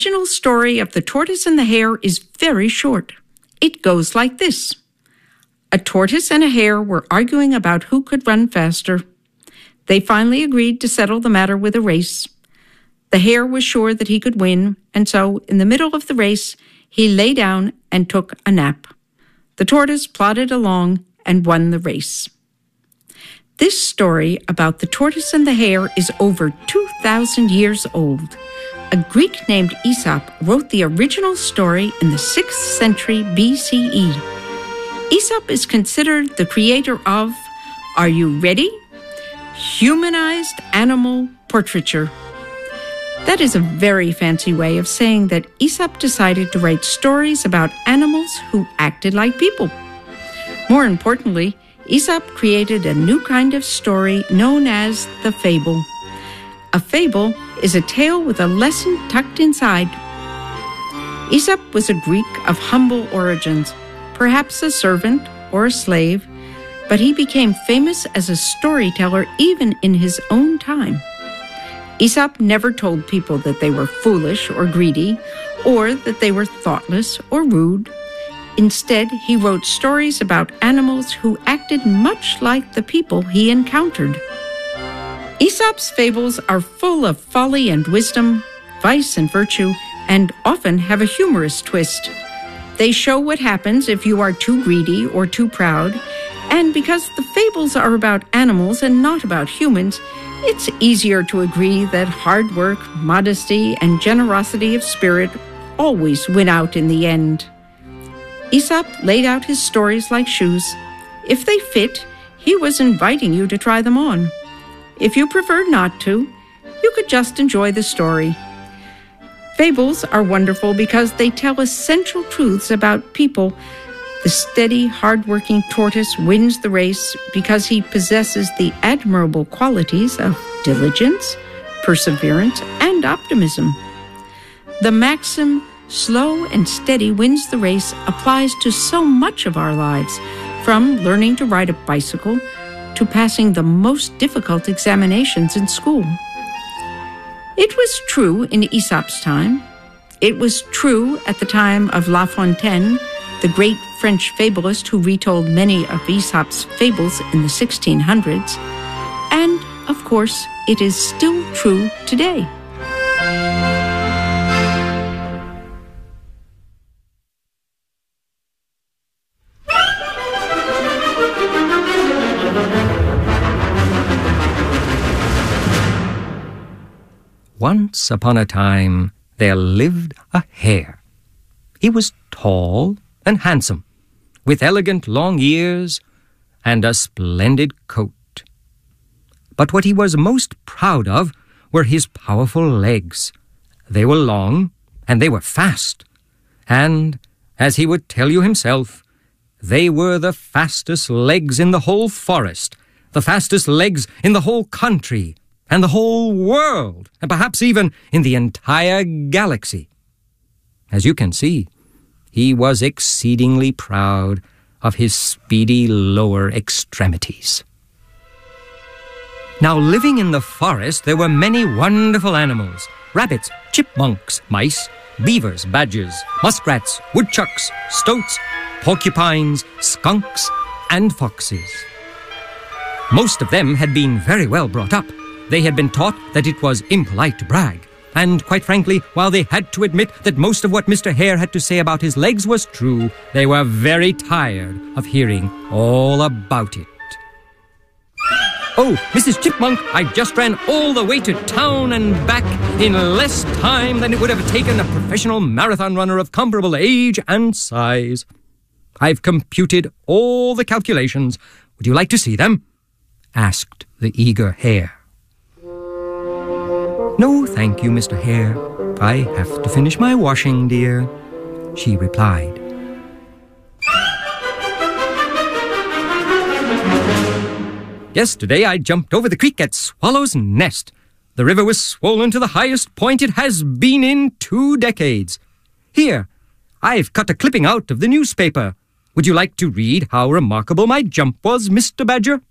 original story of the tortoise and the hare is very short. It goes like this. A tortoise and a hare were arguing about who could run faster. They finally agreed to settle the matter with a race. The hare was sure that he could win, and so, in the middle of the race, he lay down and took a nap. The tortoise plodded along and won the race. This story about the tortoise and the hare is over 2,000 years old. A Greek named Aesop wrote the original story in the 6th century BCE. Aesop is considered the creator of, are you ready? Humanized animal portraiture. That is a very fancy way of saying that Aesop decided to write stories about animals who acted like people. More importantly, Aesop created a new kind of story known as the fable. A fable is a tale with a lesson tucked inside. Aesop was a Greek of humble origins, perhaps a servant or a slave, but he became famous as a storyteller even in his own time. Aesop never told people that they were foolish or greedy, or that they were thoughtless or rude. Instead, he wrote stories about animals who acted much like the people he encountered. Aesop's fables are full of folly and wisdom, vice and virtue, and often have a humorous twist. They show what happens if you are too greedy or too proud, and because the fables are about animals and not about humans, it's easier to agree that hard work, modesty, and generosity of spirit always win out in the end. Aesop laid out his stories like shoes. If they fit, he was inviting you to try them on. If you preferred not to, you could just enjoy the story. Fables are wonderful because they tell essential truths about people. The steady, hard-working tortoise wins the race because he possesses the admirable qualities of diligence, perseverance, and optimism. The maxim, slow and steady wins the race, applies to so much of our lives, from learning to ride a bicycle to passing the most difficult examinations in school. It was true in Aesop's time. It was true at the time of La Fontaine, the great French fabulist who retold many of Aesop's fables in the 1600s. And, of course, it is still true today. Once upon a time, there lived a hare. He was tall and handsome, with elegant long ears and a splendid coat. But what he was most proud of were his powerful legs. They were long and they were fast, and, as he would tell you himself, they were the fastest legs in the whole forest, the fastest legs in the whole country, and the whole world, and perhaps even in the entire galaxy. As you can see, he was exceedingly proud of his speedy lower extremities. Now, living in the forest, there were many wonderful animals: rabbits, chipmunks, mice, beavers, badgers, muskrats, woodchucks, stoats, porcupines, skunks, and foxes. Most of them had been very well brought up. They had been taught that it was impolite to brag. And, quite frankly, while they had to admit that most of what Mr. Hare had to say about his legs was true, they were very tired of hearing all about it. "Oh, Mrs. Chipmunk, I just ran all the way to town and back in less time than it would have taken a professional marathon runner of comparable age and size. I've computed all the calculations. Would you like to see them?" asked the eager hare. "No, thank you, Mr. Hare. I have to finish my washing, dear," she replied. "Yesterday I jumped over the creek at Swallow's Nest. The river was swollen to the highest point it has been in 2 decades. Here, I've cut a clipping out of the newspaper. Would you like to read how remarkable my jump was, Mr. Badger?"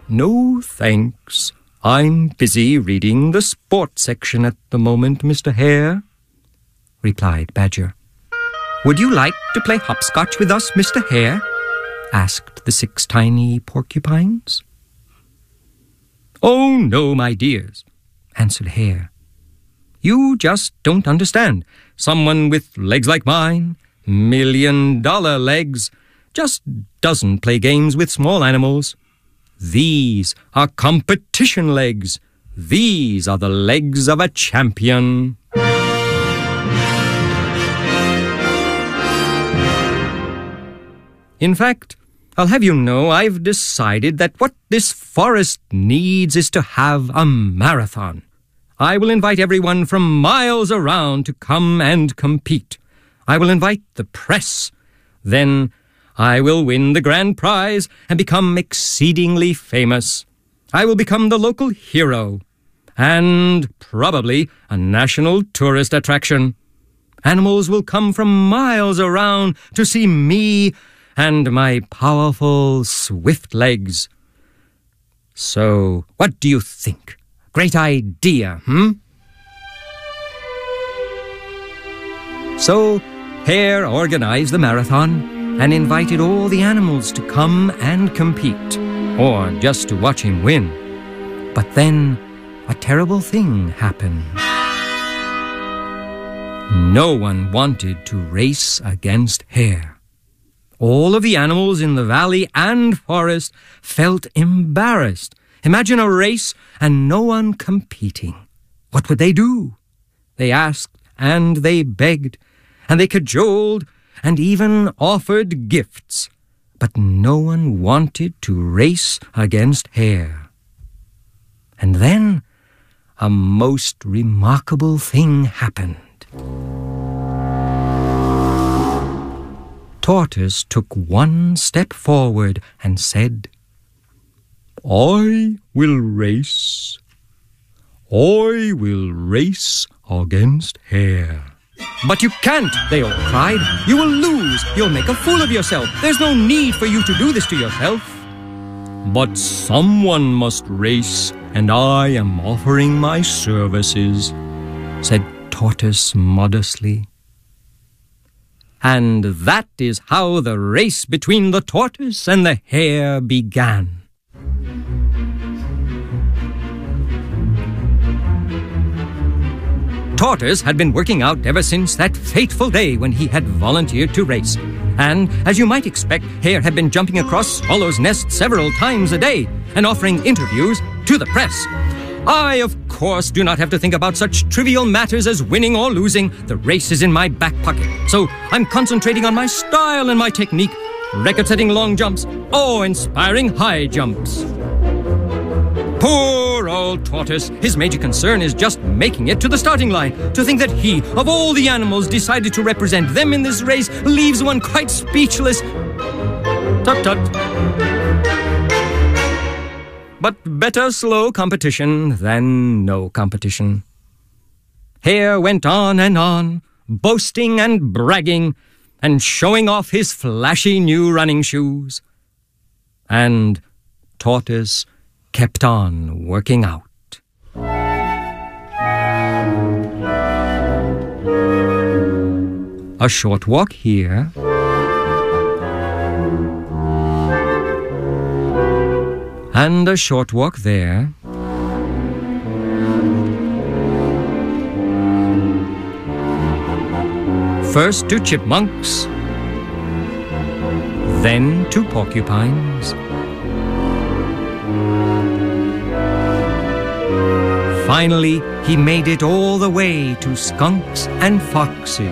No, thanks. I'm busy reading the sports section at the moment, Mr. Hare, replied Badger. Would you like to play hopscotch with us, Mr. Hare? Asked the 6 tiny porcupines. Oh, no, my dears, answered Hare. You just don't understand. Someone with legs like mine, $1 million legs, just doesn't play games with small animals. These are competition legs. These are the legs of a champion. In fact, I'll have you know I've decided that what this forest needs is to have a marathon. I will invite everyone from miles around to come and compete. I will invite the press. Then I will win the grand prize and become exceedingly famous. I will become the local hero and probably a national tourist attraction. Animals will come from miles around to see me and my powerful, swift legs. So, what do you think? Great idea, So, Hare organized the marathon and invited all the animals to come and compete, or just to watch him win. But then a terrible thing happened. No one wanted to race against Hare. All of the animals in the valley and forest felt embarrassed. Imagine a race and no one competing. What would they do? They asked and they begged and they cajoled and even offered gifts. But no one wanted to race against Hare. And then a most remarkable thing happened. Tortoise took one step forward and said, I will race. I will race against Hare. But you can't, they all cried. You will lose. You'll make a fool of yourself. There's no need for you to do this to yourself. But someone must race, and I am offering my services, said Tortoise modestly. And that is how the race between the tortoise and the hare began. Tortoise had been working out ever since that fateful day when he had volunteered to race. And, as you might expect, Hare had been jumping across Swallow's Nest several times a day and offering interviews to the press. I, of course, do not have to think about such trivial matters as winning or losing. The race is in my back pocket. So I'm concentrating on my style and my technique, record-setting long jumps or inspiring high jumps. Poor old Tortoise. His major concern is just making it to the starting line. To think that he, of all the animals, decided to represent them in this race leaves one quite speechless. Tut-tut. But better slow competition than no competition. Hare went on, boasting and bragging, and showing off his flashy new running shoes. And Tortoise kept on working out. A short walk here, and a short walk there. First to chipmunks, then to porcupines. Finally, he made it all the way to skunks and foxes.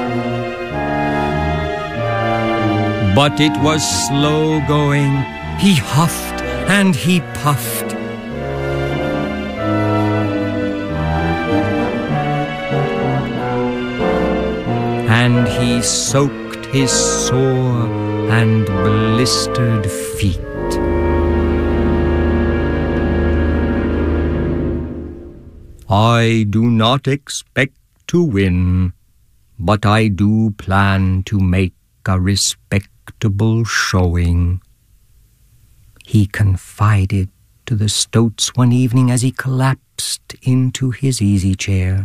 But it was slow going. He huffed and he puffed. And he soaked his sore and blistered feet. I do not expect to win, but I do plan to make a respectable showing, he confided to the stoats one evening as he collapsed into his easy chair.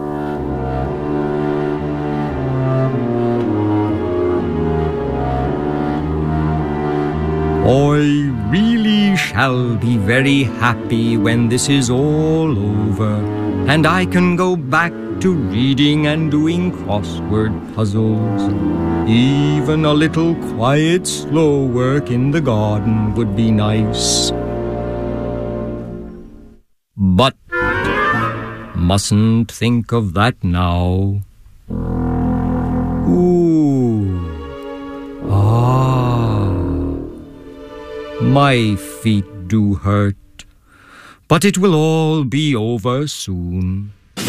I really shall be very happy when this is all over, and I can go back to reading and doing crossword puzzles. Even a little quiet, slow work in the garden would be nice. But mustn't think of that now. Ooh. My feet do hurt, but it will all be over soon.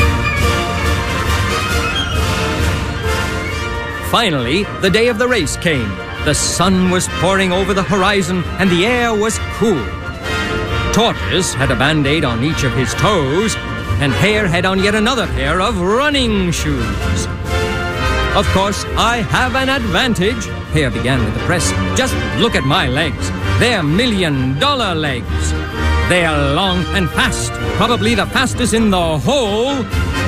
Finally, the day of the race came. The sun was pouring over the horizon and the air was cool. Tortoise had a band-aid on each of his toes, and Hare had on yet another pair of running shoes. Of course, I have an advantage. Hare began with the press. Just look at my legs. They're $1 million legs. They are long and fast, probably the fastest in the whole.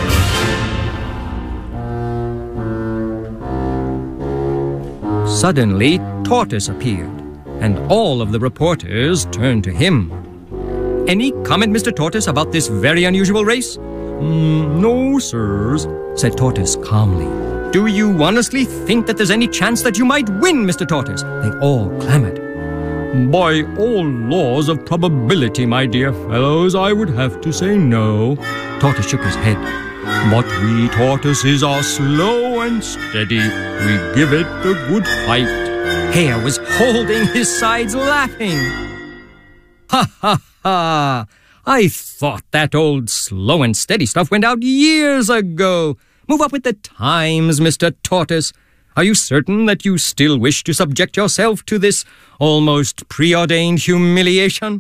Suddenly, Tortoise appeared, and all of the reporters turned to him. Any comment, Mr. Tortoise, about this very unusual race? No, sirs, said Tortoise calmly. Do you honestly think that there's any chance that you might win, Mr. Tortoise? They all clamored. By all laws of probability, my dear fellows, I would have to say no. Tortoise shook his head. But we tortoises are slow and steady. We give it a good fight. Hare was holding his sides laughing. Ha ha ha! I thought that old slow and steady stuff went out years ago. Move up with the times, Mr. Tortoise. Are you certain that you still wish to subject yourself to this almost preordained humiliation?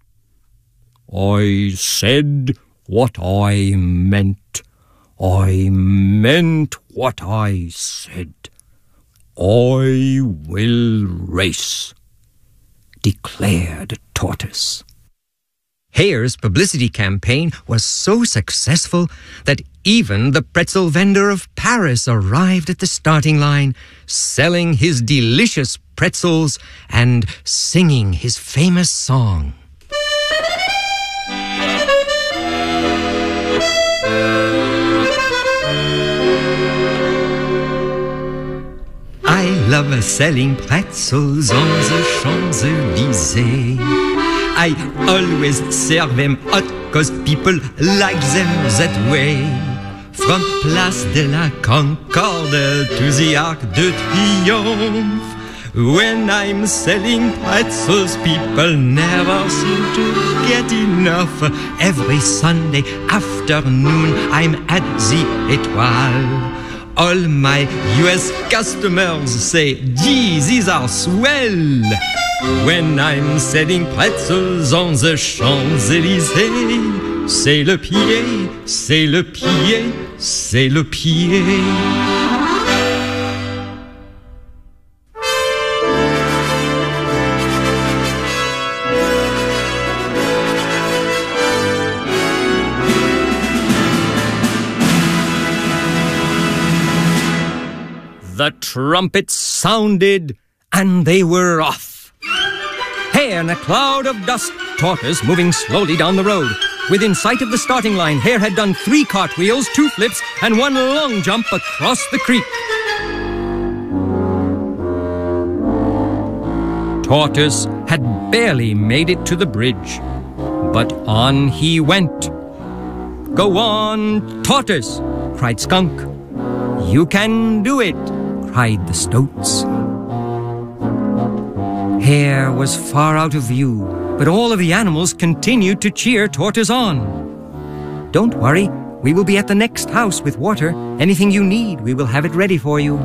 I said what I meant. I meant what I said. I will race, declared Tortoise. Hare's publicity campaign was so successful that even the pretzel vendor of Paris arrived at the starting line, selling his delicious pretzels and singing his famous song. I love selling pretzels on the Champs-Élysées. I always serve them hot, 'cause people like them that way. From Place de la Concorde to the Arc de Triomphe. When I'm selling pretzels, people never seem to get enough. Every Sunday afternoon, I'm at the Étoile. All my US customers say, gee, these are swell. When I'm selling pretzels on the Champs-Élysées, c'est le pied, c'est le pied, c'est le pied. The trumpets sounded, and they were off. Hare in a cloud of dust, Tortoise moving slowly down the road. Within sight of the starting line, Hare had done 3 cartwheels, 2 flips, and 1 long jump across the creek. Tortoise had barely made it to the bridge, but on he went. Go on, Tortoise, cried Skunk. You can do it, cried the Stoats. Hare was far out of view, but all of the animals continued to cheer Tortoise on. Don't worry, we will be at the next house with water. Anything you need, we will have it ready for you.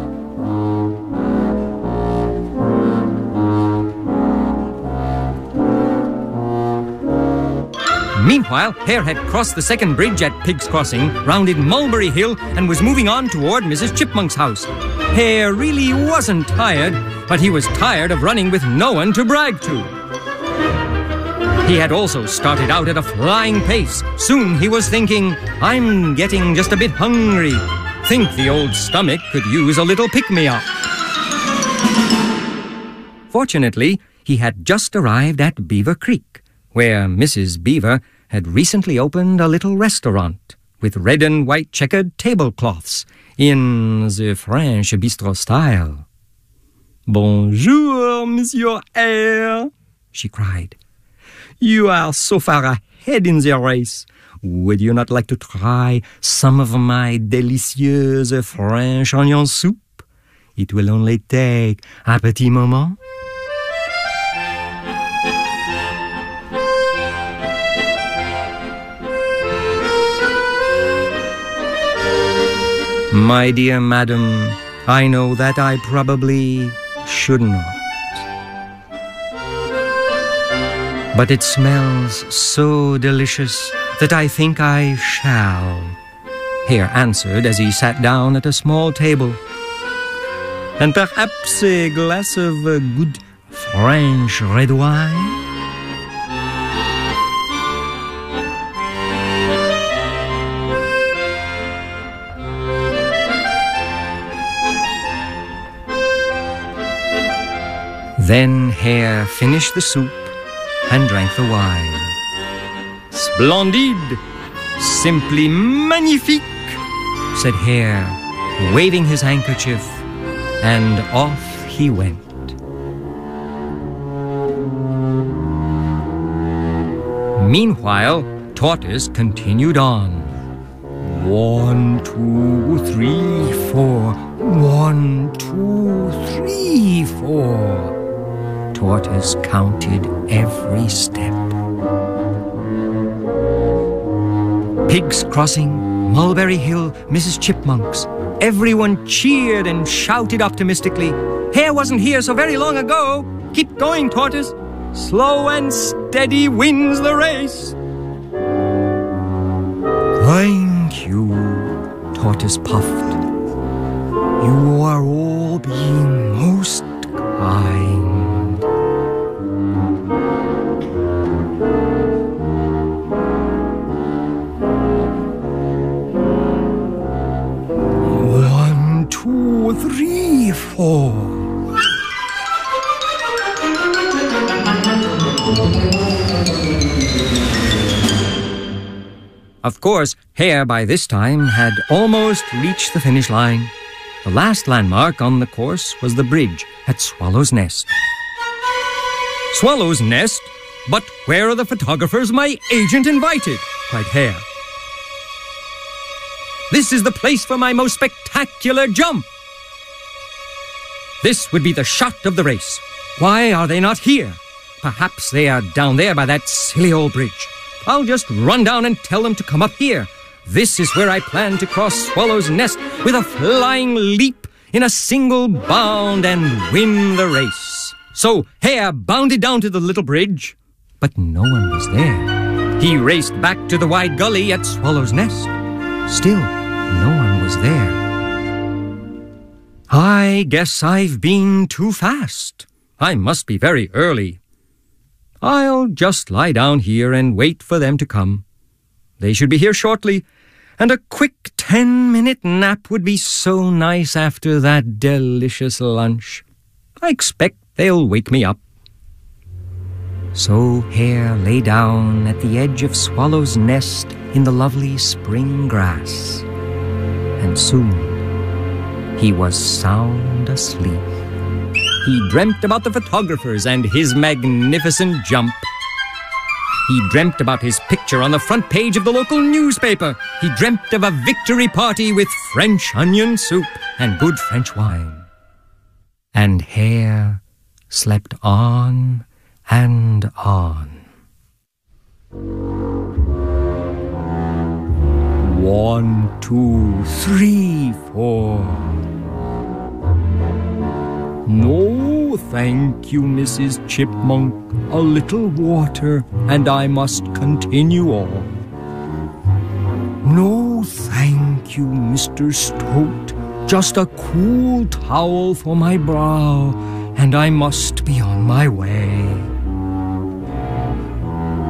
Meanwhile, Hare had crossed the second bridge at Pig's Crossing, rounded Mulberry Hill, and was moving on toward Mrs. Chipmunk's house. Hare really wasn't tired, but he was tired of running with no one to brag to. He had also started out at a flying pace. Soon he was thinking, I'm getting just a bit hungry. Think the old stomach could use a little pick-me-up. Fortunately, he had just arrived at Beaver Creek, where Mrs. Beaver had recently opened a little restaurant with red and white checkered tablecloths in the French bistro style. Bonjour, Monsieur Hare, she cried. You are so far ahead in the race. Would you not like to try some of my delicious French onion soup? It will only take un petit moment. My dear madam, I know that I probably should not. But it smells so delicious that I think I shall, Hare answered as he sat down at a small table. And perhaps a glass of good French red wine? Then Hare finished the soup and drank the wine. Splendide! Simply magnifique! Said Hare, waving his handkerchief, and off he went. Meanwhile, Tortoise continued on. 1, 2, 3, 4. 1, 2, 3, 4. Tortoise counted every step. Pigs Crossing, Mulberry Hill, Mrs. Chipmunks. Everyone cheered and shouted optimistically. Hare wasn't here so very long ago. Keep going, Tortoise. Slow and steady wins the race. Thank you, Tortoise puffed. You are all being most kind. Three, four. Of course, Hare by this time had almost reached the finish line. The last landmark on the course was the bridge at Swallow's Nest. Swallow's Nest? But where are the photographers my agent invited? Cried Hare. This is the place for my most spectacular jump. This would be the shot of the race. Why are they not here? Perhaps they are down there by that silly old bridge. I'll just run down and tell them to come up here. This is where I plan to cross Swallow's Nest with a flying leap in a single bound and win the race. So Hare bounded down to the little bridge, but no one was there. He raced back to the wide gully at Swallow's Nest. Still, no one was there. I guess I've been too fast. I must be very early. I'll just lie down here and wait for them to come. They should be here shortly, and a quick 10-minute nap would be so nice after that delicious lunch. I expect they'll wake me up. So Hare lay down at the edge of Swallow's Nest in the lovely spring grass, and soon he was sound asleep. He dreamt about the photographers and his magnificent jump. He dreamt about his picture on the front page of the local newspaper. He dreamt of a victory party with French onion soup and good French wine. And Hare slept on and on. 1, 2, 3, 4. No, thank you, Mrs. Chipmunk. A little water, and I must continue on. No, thank you, Mr. Stoat. Just a cool towel for my brow, and I must be on my way.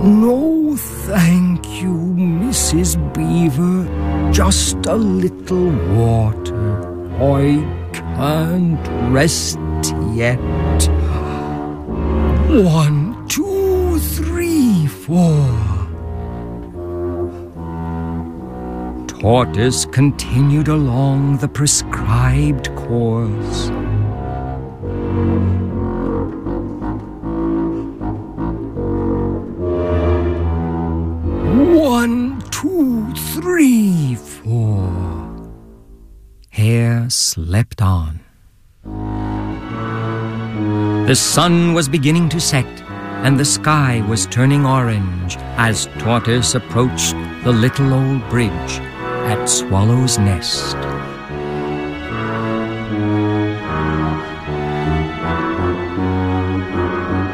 No, thank you, Mrs. Beaver. Just a little water. I can't rest yet. 1, 2, 3, 4. Tortoise continued along the prescribed course. One, 2, 3, 4. Hare slept on. The sun was beginning to set, and the sky was turning orange as Tortoise approached the little old bridge at Swallow's Nest.